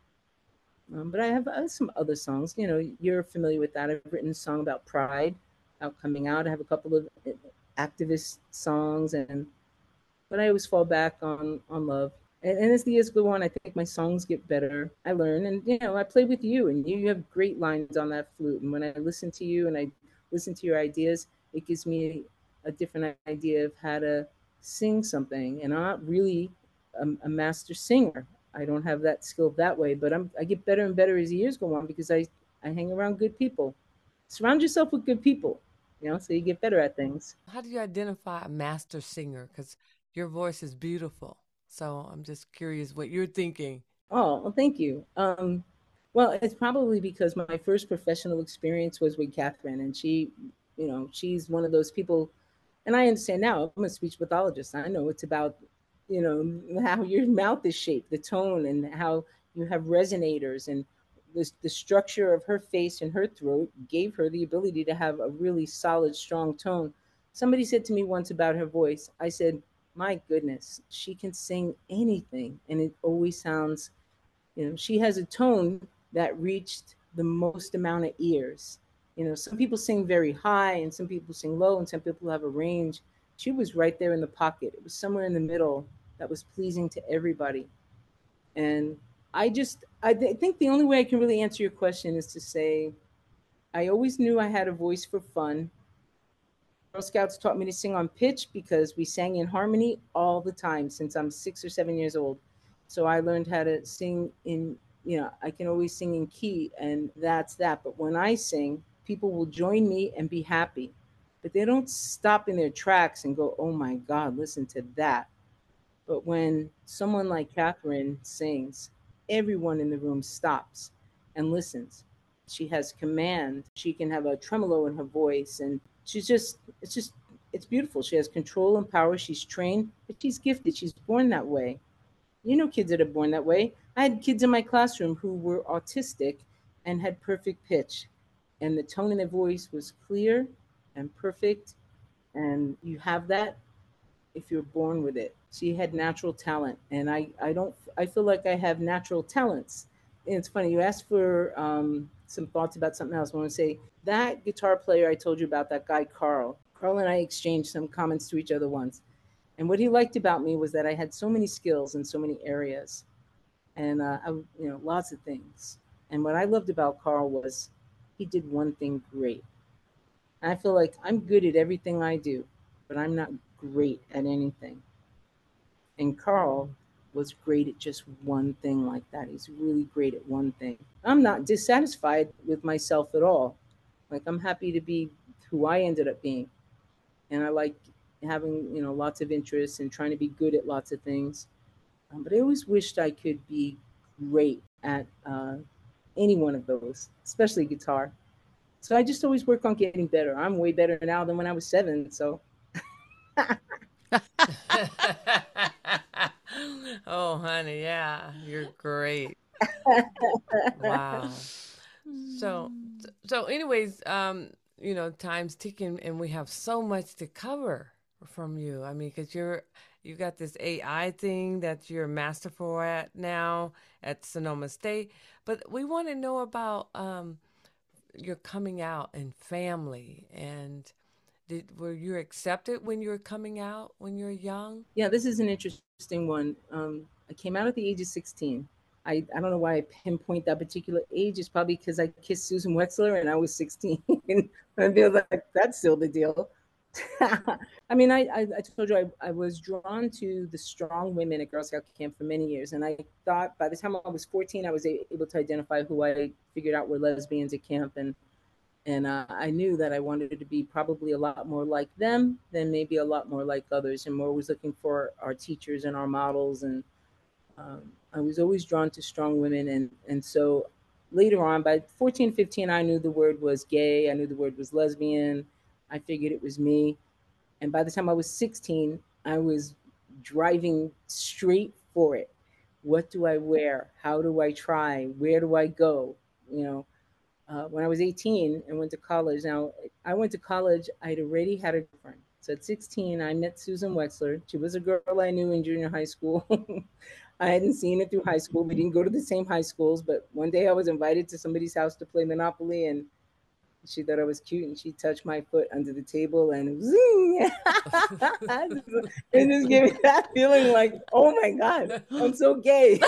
um, but I have, I have some other songs. You know, you're familiar with that. I've written a song about pride, about coming out. I have a couple of uh, activist songs, and but I always fall back on on love. And, and as the years go on, I think my songs get better. I learn, and you know, I play with you, and you, you have great lines on that flute. And when I listen to you and I listen to your ideas, it gives me a different idea of how to sing something. And I'm not really a, a master singer. I don't have that skill that way, but I'm I get better and better as the years go on because I I hang around good people. Surround yourself with good people, you know, so you get better at things. How do you identify a master singer? Because your voice is beautiful. So I'm just curious what you're thinking. Oh, well, thank you. Um, well, it's probably because my first professional experience was with Catherine, and she, you know, she's one of those people. And I understand now. I'm a speech pathologist. I know it's about, you know, how your mouth is shaped, the tone, and how you have resonators, and the the structure of her face and her throat gave her the ability to have a really solid, strong tone. Somebody said to me once about her voice. I said, "My goodness, she can sing anything, and it always sounds, you know, she has a tone that reached the most amount of ears. You know, some people sing very high and some people sing low and some people have a range. She was right there in the pocket. It was somewhere in the middle that was pleasing to everybody. And I just, I th- think the only way I can really answer your question is to say, I always knew I had a voice for fun. Girl Scouts taught me to sing on pitch because we sang in harmony all the time since I'm six or seven years old. So I learned how to sing in, you know, I can always sing in key, and that's that. But when I sing, people will join me and be happy. But they don't stop in their tracks and go, oh my God, listen to that. But when someone like Catherine sings, everyone in the room stops and listens. She has command. She can have a tremolo in her voice, and she's just, it's just, it's beautiful. She has control and power. She's trained, but she's gifted. She's born that way. You know, kids that are born that way. I had kids in my classroom who were autistic and had perfect pitch, and the tone in their voice was clear and perfect. And you have that if you're born with it. She had natural talent, and I, I don't, I feel like I have natural talents. And it's funny, you asked for um, some thoughts about something else. I want to say that guitar player I told you about, that guy Carl. Carl and I exchanged some comments to each other once. And what he liked about me was that I had so many skills in so many areas, and uh, I, you know, lots of things. And what I loved about Carl was he did one thing great. And I feel like I'm good at everything I do, but I'm not great at anything. And Carl was great at just one thing like that. He's really great at one thing. I'm not dissatisfied with myself at all. Like, I'm happy to be who I ended up being. And I like having, you know, lots of interests and trying to be good at lots of things. Um, but I always wished I could be great at uh, any one of those, especially guitar. So I just always work on getting better. I'm way better now than when I was seven. So. Oh, honey, yeah, you're great. Wow. So, so, anyways, um, you know, time's ticking, and we have so much to cover from you. I mean, because you're you got this A I thing that you're masterful at now at Sonoma State, but we want to know about um, your coming out and family, and did were you accepted when you were coming out when you were young? Yeah, this is an interesting one. Um, I came out at the age of sixteen. I, I don't know why I pinpoint that particular age. It's probably because I kissed Susan Wexler and I was sixteen. And I feel like that's still the deal. I mean, I, I, I told you I, I was drawn to the strong women at Girl Scout camp for many years. And I thought by the time I was fourteen, I was able to identify who I figured out were lesbians at camp. And And uh, I knew that I wanted to be probably a lot more like them than maybe a lot more like others. And we're always looking for our teachers and our models. And um, I was always drawn to strong women. And, and so later on, by fourteen, fifteen, I knew the word was gay. I knew the word was lesbian. I figured it was me. And by the time I was sixteen, I was driving straight for it. What do I wear? How do I try? Where do I go? You know, uh, when I was eighteen and went to college. Now, I went to college, I'd already had a girlfriend. So at sixteen, I met Susan Wexler. She was a girl I knew in junior high school. I hadn't seen her through high school. We didn't go to the same high schools, but one day I was invited to somebody's house to play Monopoly, and she thought I was cute, and she touched my foot under the table, and zing! It just gave me that feeling like, oh my God, I'm so gay.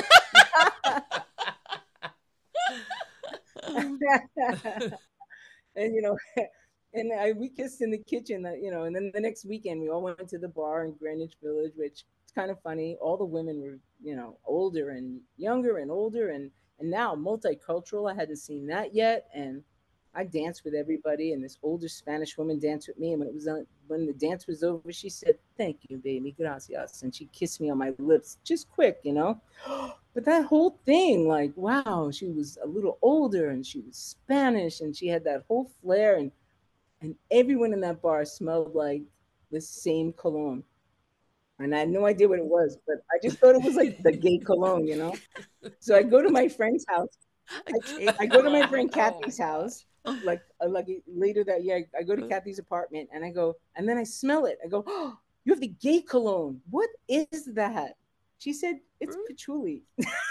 And you know, and I, we kissed in the kitchen, uh, you know, and then the next weekend we all went to the bar in Greenwich Village, which is kind of funny. All the women were, you know, older and younger and older, and and now multicultural. I hadn't seen that yet, and I danced with everybody. And this older Spanish woman danced with me, and when it was on, when the dance was over, she said, "Thank you, baby, gracias," and she kissed me on my lips, just quick, you know. But that whole thing, like, wow, she was a little older, and she was Spanish, and she had that whole flair, and and everyone in that bar smelled like the same cologne. And I had no idea what it was, but I just thought it was like the gay cologne, you know? So I go to my friend's house. I, I go to my friend Kathy's house, like, uh, like later that year. I go to Kathy's apartment, and I go, and then I smell it. I go, oh, you have the gay cologne. What is that? She said, it's patchouli.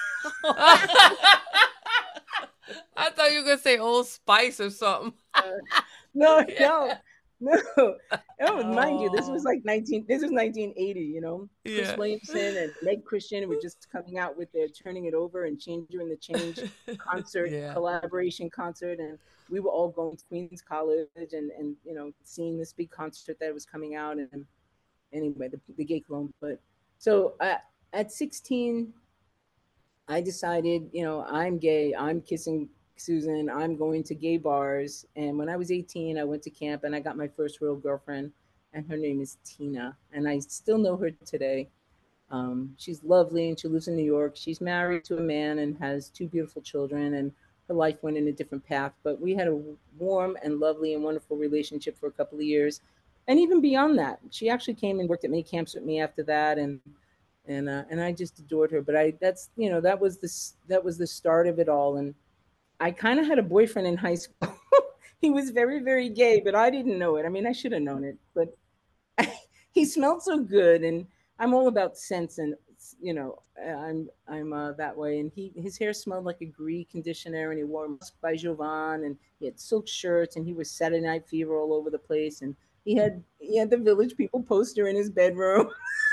I thought you were gonna say Old Spice or something. uh, no, no, no. Oh, mind you, this was like nineteen. This was nineteen eighty. You know, Yeah. Chris Williamson and Meg Christian were just coming out with their "Turning It Over" and "Changer in the Change" concert, Yeah. collaboration concert, and we were all going to Queens College and and you know seeing this big concert that was coming out. And anyway, the, the gay cologne. But so uh, at sixteen, I decided, you know, I'm gay. I'm kissing Susan. I'm going to gay bars. And when I was eighteen, I went to camp and I got my first real girlfriend, and her name is Tina. And I still know her today. Um, she's lovely, and she lives in New York. She's married to a man and has two beautiful children, and her life went in a different path. But we had a warm and lovely and wonderful relationship for a couple of years. and even beyond that, she actually came and worked at many camps with me after that, and and uh, and I just adored her. But I that's you know that was this that was the start of it all. And I kind of had a boyfriend in high school. He was very very gay, but I didn't know it. I mean, I should have known it, but he smelled so good, and I'm all about scents, and you know, I'm I'm uh, that way. And he his hair smelled like a Gree conditioner, and he wore Musk by Jovan, and he had silk shirts, and he was Saturday Night Fever all over the place, and he had he had the Village People poster in his bedroom.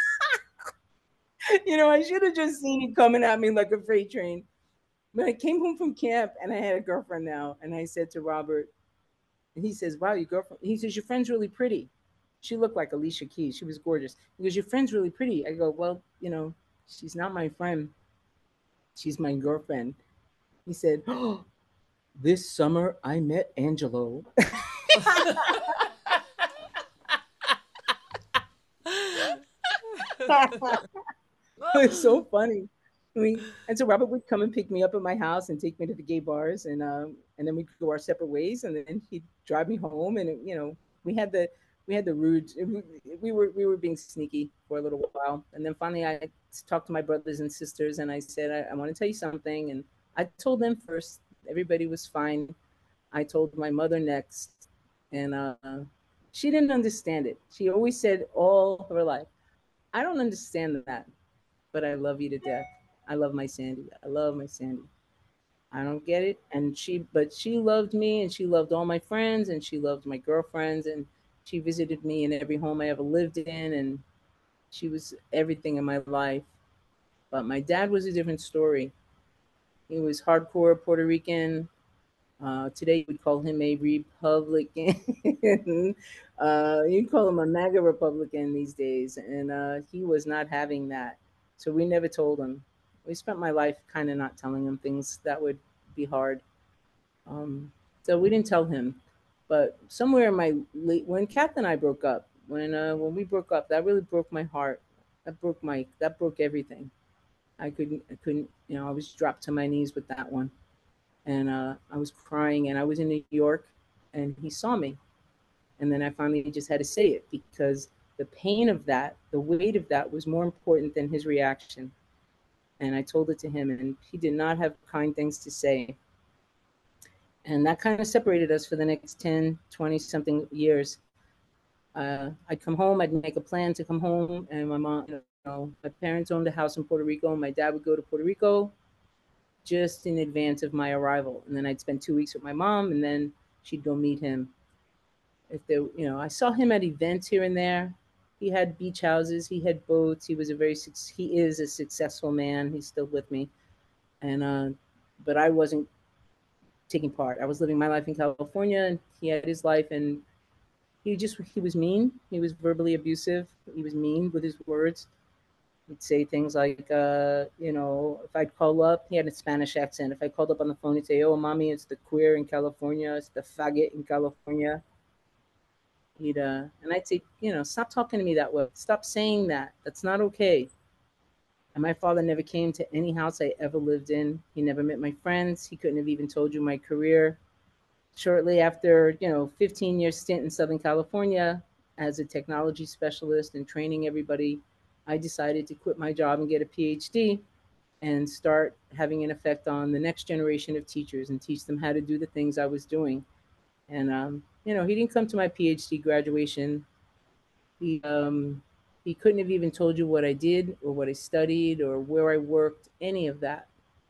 You know, I should have just seen him coming at me like a freight train. But I came home from camp, and I had a girlfriend now, and I said to Robert, and he says, "Wow, your girlfriend." He says, "Your friend's really pretty." She looked like Alicia Keys. She was gorgeous. He goes, "Your friend's really pretty." I go, "Well, you know, she's not my friend. She's my girlfriend." He said, "Oh, this summer I met Angelo." It's so funny. I mean, and so Robert would come and pick me up at my house and take me to the gay bars, and um, and then we'd go our separate ways, and then he'd drive me home, and it, you know, we had the we had the rude. We, we were we were being sneaky for a little while, and then finally I talked to my brothers and sisters, and I said, I, I want to tell you something, and I told them first. Everybody was fine. I told my mother next, and uh, she didn't understand it. She always said all her life, "I don't understand that, but I love you to death. I love my Sandy. I love my Sandy. I don't get it." And she, but she loved me, and she loved all my friends, and she loved my girlfriends, and she visited me in every home I ever lived in, and she was everything in my life. But my dad was a different story. He was hardcore Puerto Rican. Uh, today we'd call him a Republican. uh, you'd call him a MAGA Republican these days, and uh, he was not having that. So we never told him. We spent my life kind of not telling him things that would be hard. Um, so we didn't tell him. But somewhere in my late, when Kath and I broke up, when uh, when we broke up, that really broke my heart. That broke my that broke everything. I couldn't I couldn't you know I was dropped to my knees with that one, and uh, I was crying, and I was in New York, and he saw me, and then I finally just had to say it because the pain of that, the weight of that, was more important than his reaction. And I told it to him, and he did not have kind things to say. And that kind of separated us for the next ten, twenty something years. Uh, I'd come home, I'd make a plan to come home, and my mom, you know, my parents owned a house in Puerto Rico, and my dad would go to Puerto Rico just in advance of my arrival. And then I'd spend two weeks with my mom, and then she'd go meet him. If there, you know, I saw him at events here and there. He had beach houses, he had boats. He was a very, he is a successful man. He's still with me, and uh, but I wasn't taking part. I was living my life in California, and he had his life, and he just he was mean. He was verbally abusive. He was mean with his words. He'd say things like, uh, you know, if I'd call up, he had a Spanish accent. If I called up on the phone, he'd say, "Oh, mommy, it's the queer in California. It's the faggot in California." He'd, uh, and I'd say, you know, "Stop talking to me that way. Stop saying that. That's not okay." And my father never came to any house I ever lived in. He never met my friends. He couldn't have even told you my career. Shortly after, you know, fifteen year stint in Southern California as a technology specialist and training everybody, I decided to quit my job and get a P H D and start having an effect on the next generation of teachers and teach them how to do the things I was doing. And, um, you know, he didn't come to my P H D graduation. He, um, he couldn't have even told you what I did or what I studied or where I worked, any of that.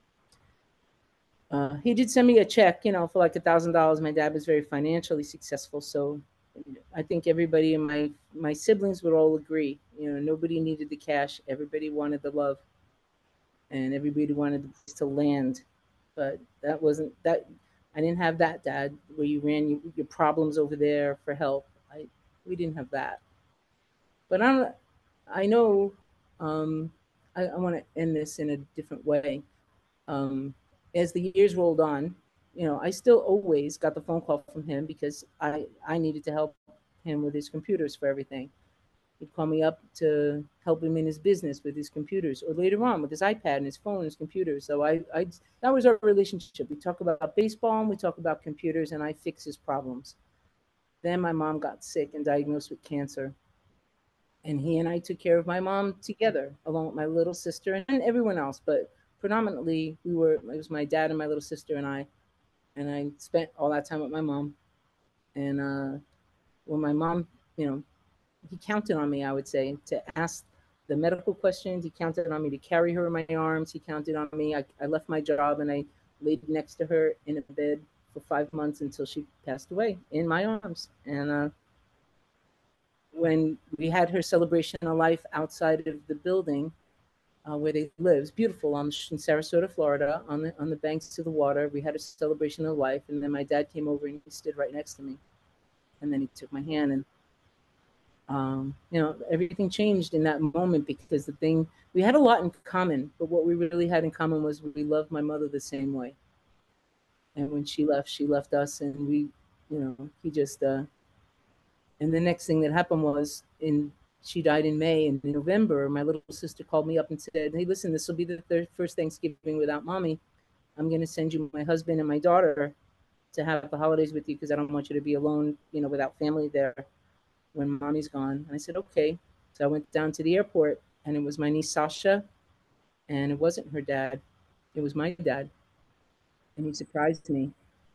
Uh, he did send me a check, you know, for like a thousand dollars. My dad was very financially successful, so I think everybody in my my siblings would all agree. You know, nobody needed the cash. Everybody wanted the love, and everybody wanted the place to land. But that wasn't that. I didn't have that, Dad, where you ran your, your problems over there for help. I we didn't have that. But I'm, I know. Um, I, I want to end this in a different way. Um, as the years rolled on, you know, I still always got the phone call from him because I, I needed to help him with his computers for everything. He'd call me up to help him in his business with his computers, or later on with his iPad and his phone and his computer. So I, I that was our relationship. We talk about baseball and we talk about computers, and I fix his problems. Then my mom got sick and diagnosed with cancer. And he and I took care of my mom together, along with my little sister and everyone else. But predominantly, we were, it was my dad and my little sister and I. And I spent all that time with my mom. And uh, when my mom, you know, he counted on me, I would say, to ask the medical questions. He counted on me to carry her in my arms. He counted on me. I, I left my job and I laid next to her in a bed for five months until she passed away in my arms. And uh, when we had her celebration of life outside of the building uh, where they live, it's beautiful on, in Sarasota, Florida, on the on the banks of the water. We had a celebration of life, and then my dad came over and he stood right next to me, and then he took my hand, and um, you know, everything changed in that moment, because the thing, we had a lot in common, but what we really had in common was we loved my mother the same way. And when she left, she left us, and we, you know, he just. Uh, And the next thing that happened was, in she died in May, and in November, my little sister called me up and said, hey, listen, this will be the third, first Thanksgiving without mommy. I'm going to send you my husband and my daughter to have the holidays with you, because I don't want you to be alone, you know, without family there when mommy's gone. And I said, okay. So I went down to the airport, and it was my niece Sasha, and it wasn't her dad. It was my dad. And he surprised me.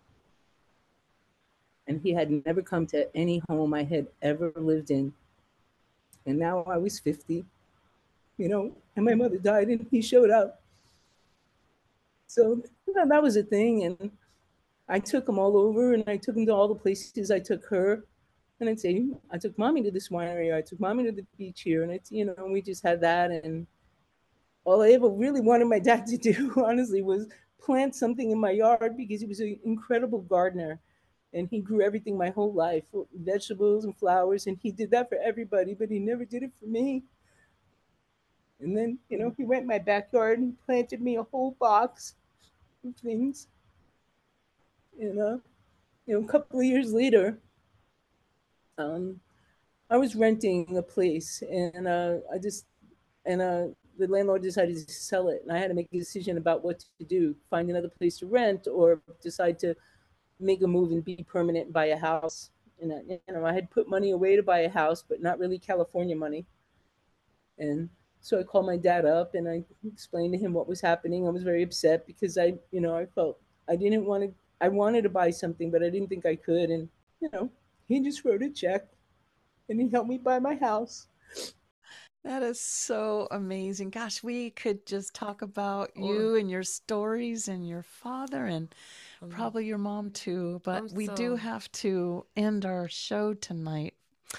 And he had never come to any home I had ever lived in. And now I was fifty, you know, and my mother died and he showed up. So you know, that was a thing. And I took him all over, and I took him to all the places. I took her, and I'd say, I took mommy to this winery. I took mommy to the beach here. And it's, you know, we just had that. And all I ever really wanted my dad to do, honestly, was plant something in my yard, because he was an incredible gardener. And he grew everything my whole life, vegetables and flowers. And he did that for everybody, but he never did it for me. And then, you know, he went in my backyard and planted me a whole box of things. And, uh, you know, a couple of years later, um, I was renting a place, and uh, I just, and uh, the landlord decided to sell it. And I had to make a decision about what to do, find another place to rent, or decide to make a move and be permanent and buy a house. And I, you know, I had put money away to buy a house, but not really California money. And so I called my dad up, and I explained to him what was happening. I was very upset, because I, you know, I felt I didn't want to, I wanted to buy something, but I didn't think I could. And, you know, he just wrote a check, and he helped me buy my house. That is so amazing. Gosh, we could just talk about you and your stories and your father, and probably your mom too. But I'm we so- do have to end our show tonight.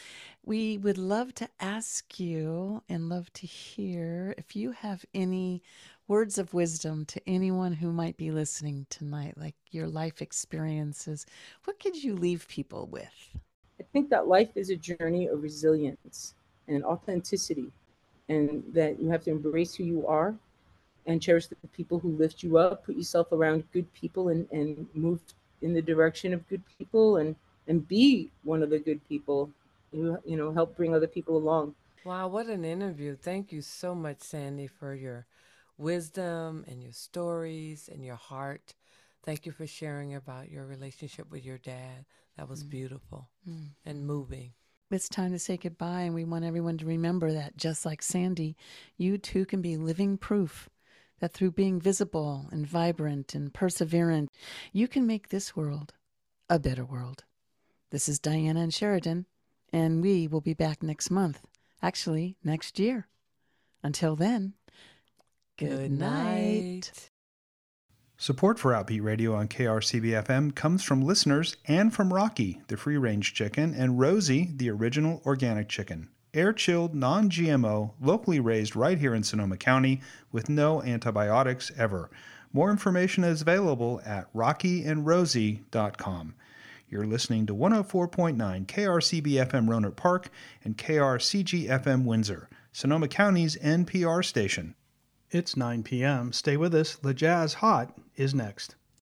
We would love to ask you and love to hear if you have any words of wisdom to anyone who might be listening tonight, like your life experiences. What could you leave people with? I think that life is a journey of resilience and authenticity, and that you have to embrace who you are and cherish the people who lift you up, put yourself around good people, and, and move in the direction of good people, and, and be one of the good people who, you know, help bring other people along. Wow, what an interview. Thank you so much, Sandy, for your wisdom and your stories and your heart. Thank you for sharing about your relationship with your dad. That was mm. beautiful mm. and moving. It's time to say goodbye, and we want everyone to remember that, just like Sandy, you too can be living proof that through being visible and vibrant and perseverant, you can make this world a better world. This is Diana and Sheridan, and we will be back next month, actually next year. Until then, good, good night. night. Support for Outbeat Radio on K R C B F M comes from listeners and from Rocky, the free-range chicken, and Rosie, the original organic chicken. Air-chilled, non-G M O, locally raised right here in Sonoma County with no antibiotics ever. More information is available at rocky and rosie dot com. You're listening to one oh four point nine K R C B F M Rohnert Park and K R C G F M Windsor, Sonoma County's N P R station. It's nine p.m. Stay with us. La Jazz Hot is next.